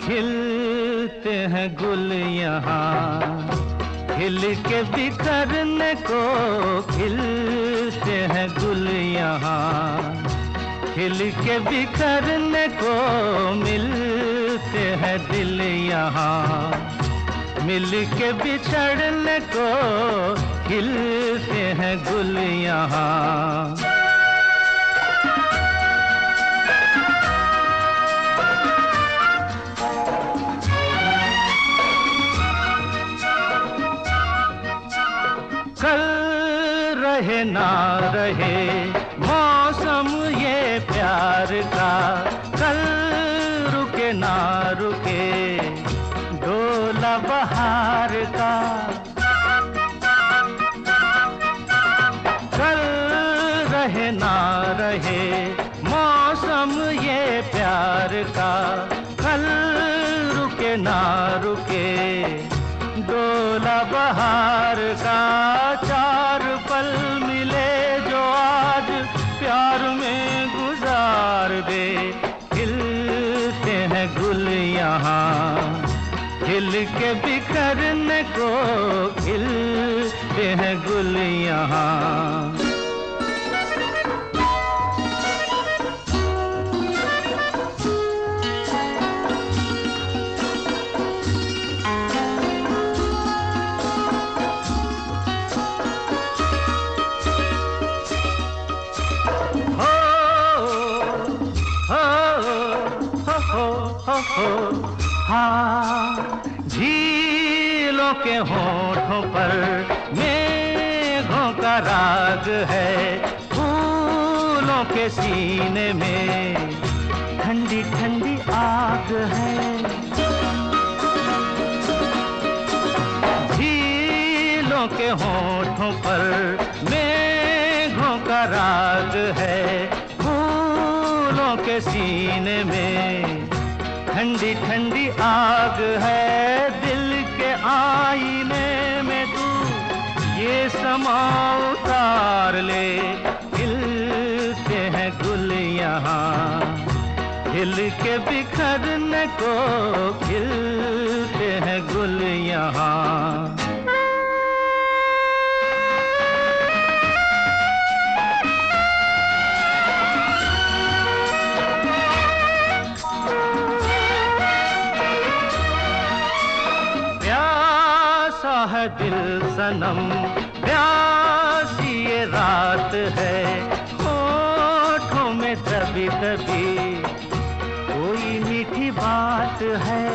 खिलते हैं गुल यहाँ, खिल के बिखरने को खिलते हैं गुल यहाँ, खिल के बिखरने को मिलते हैं दिल यहाँ, मिल के बिछड़ने को खिलते हैं गुल यहाँ। कल रहे ना रहे मौसम ये प्यार का, कल रुके ना रुके डोला बहार का, कल रहे ना रहे मौसम ये प्यार का, कल रुके ना रुके डोला बहार का। चार पल मिले जो आज प्यार में गुजार दे, खिलते हैं गुल यहाँ, खिल के बिखरने को खिलते हैं गुल यहाँ। हाँ, झीलों के होठों पर मेघों का राग है, फूलों के सीने में ठंडी ठंडी आग है, झीलों के होठों पर मेघों का राग है, फूलों के सीने में ठंडी ठंडी आग है। दिल के आईने में तू ये समा उतार ले, खिलते हैं गुल यहाँ, खिल के बिखरने को खिलते हैं गुल यहाँ। है दिल सनम प्यासी ये रात है, होठों में तभी तभी कोई मीठी बात है,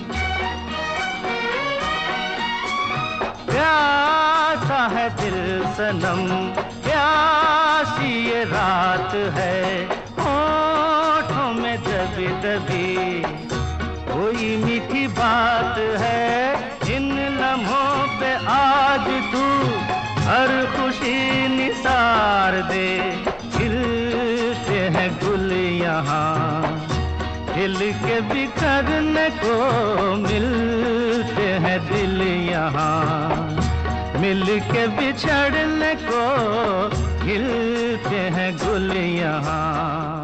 प्यासा है दिल सनम प्यासी ये रात है, होठों में तभी तभी कोई मीठी बात है। इन लम्हों पे आज तू हर खुशी निसार दे, खिलते हैं गुल यहाँ, खिल के बिखरने को मिलते हैं दिल यहाँ, मिल के बिछड़ने को खिलते हैं गुल यहाँ।